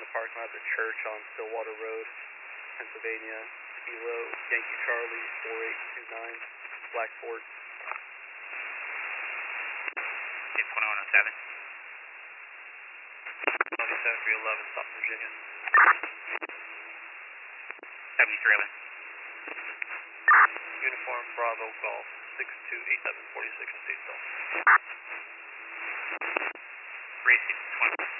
the parking lot of the church on Stillwater Road, Pennsylvania. Kilo Yankee Charlie 4829, Blackport. It's 2107. 27311, South Virginia. 7311. Uniform Bravo Golf 628746 in Seattle. 3620.